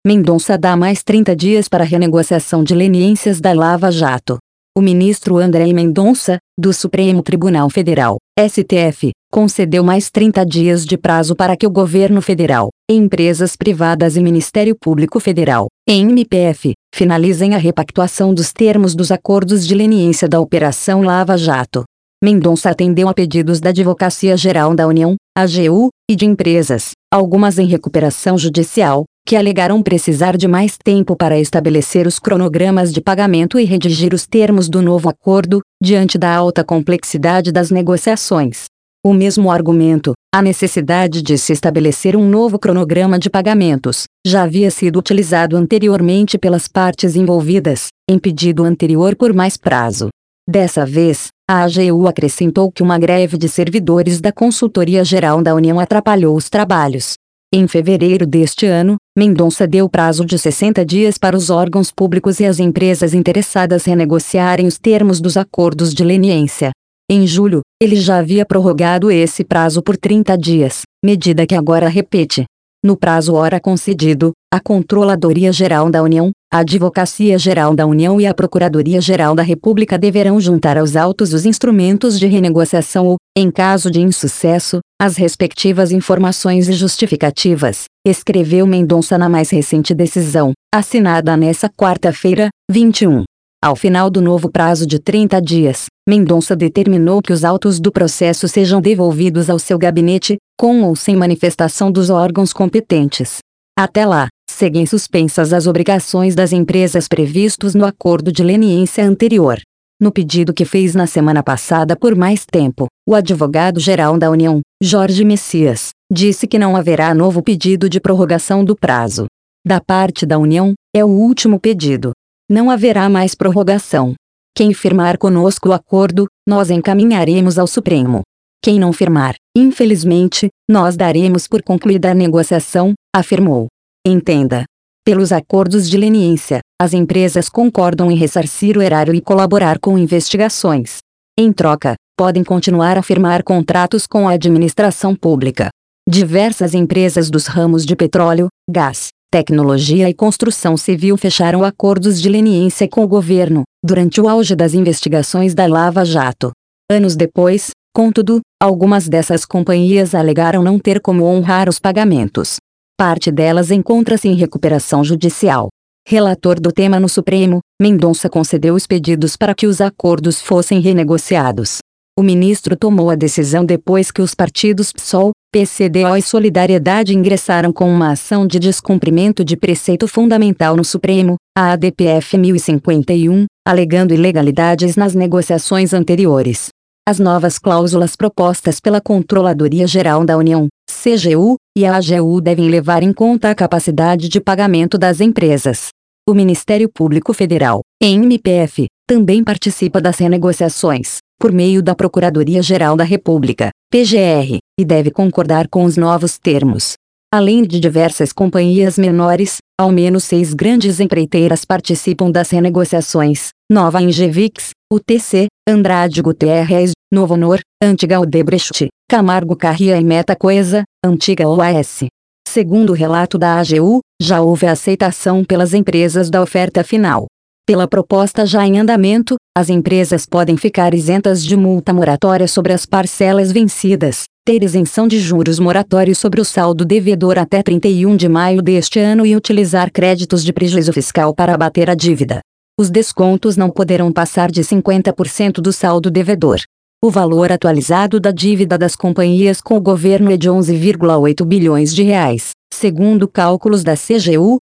Mendonça dá mais 30 dias para renegociação de leniências da Lava Jato. O ministro André Mendonça, do Supremo Tribunal Federal, STF, concedeu mais 30 dias de prazo para que o governo federal, empresas privadas e Ministério Público Federal, MPF, finalizem a repactuação dos termos dos acordos de leniência da Operação Lava Jato. Mendonça atendeu a pedidos da Advocacia Geral da União, AGU, e de empresas, algumas em recuperação judicial, que alegaram precisar de mais tempo para estabelecer os cronogramas de pagamento e redigir os termos do novo acordo, diante da alta complexidade das negociações. O mesmo argumento, a necessidade de se estabelecer um novo cronograma de pagamentos, já havia sido utilizado anteriormente pelas partes envolvidas, em pedido anterior por mais prazo. Dessa vez, a AGU acrescentou que uma greve de servidores da Consultoria Geral da União atrapalhou os trabalhos. Em fevereiro deste ano, Mendonça deu prazo de 60 dias para os órgãos públicos e as empresas interessadas renegociarem os termos dos acordos de leniência. Em julho, ele já havia prorrogado esse prazo por 30 dias, medida que agora repete. No prazo ora concedido, a Controladoria Geral da União, a Advocacia Geral da União e a Procuradoria-Geral da República deverão juntar aos autos os instrumentos de renegociação ou, em caso de insucesso, as respectivas informações e justificativas, escreveu Mendonça na mais recente decisão, assinada nesta quarta-feira, 21. Ao final do novo prazo de 30 dias, Mendonça determinou que os autos do processo sejam devolvidos ao seu gabinete, com ou sem manifestação dos órgãos competentes. Até lá, seguem suspensas as obrigações das empresas previstos no acordo de leniência anterior. No pedido que fez na semana passada por mais tempo, o advogado-geral da União, Jorge Messias, disse que não haverá novo pedido de prorrogação do prazo. Da parte da União, é o último pedido. Não haverá mais prorrogação. Quem firmar conosco o acordo, nós encaminharemos ao Supremo. Quem não firmar, infelizmente, nós daremos por concluída a negociação, afirmou. Entenda. Pelos acordos de leniência, as empresas concordam em ressarcir o erário e colaborar com investigações. Em troca, podem continuar a firmar contratos com a administração pública. Diversas empresas dos ramos de petróleo, gás, tecnologia e construção civil fecharam acordos de leniência com o governo, durante o auge das investigações da Lava Jato. Anos depois, contudo, algumas dessas companhias alegaram não ter como honrar os pagamentos. Parte delas encontra-se em recuperação judicial. Relator do tema no Supremo, Mendonça concedeu os pedidos para que os acordos fossem renegociados. O ministro tomou a decisão depois que os partidos PSOL, PCdoB e Solidariedade ingressaram com uma ação de descumprimento de preceito fundamental no Supremo, a ADPF 1051, alegando ilegalidades nas negociações anteriores. As novas cláusulas propostas pela Controladoria Geral da União, CGU, e a AGU devem levar em conta a capacidade de pagamento das empresas. O Ministério Público Federal, MPF, também participa das renegociações, por meio da Procuradoria-Geral da República, PGR, e deve concordar com os novos termos. Além de diversas companhias menores, ao menos 6 grandes empreiteiras participam das renegociações: Nova Engevix, UTC, Andrade Gutierrez, Novo Honor, antiga Odebrecht, Camargo Carrier e Metacoesa, antiga OAS. Segundo o relato da AGU, já houve aceitação pelas empresas da oferta final. Pela proposta já em andamento, as empresas podem ficar isentas de multa moratória sobre as parcelas vencidas, ter isenção de juros moratórios sobre o saldo devedor até 31 de maio deste ano e utilizar créditos de prejuízo fiscal para abater a dívida. Os descontos não poderão passar de 50% do saldo devedor. O valor atualizado da dívida das companhias com o governo é de 11,8 bilhões de reais, segundo cálculos da CGU,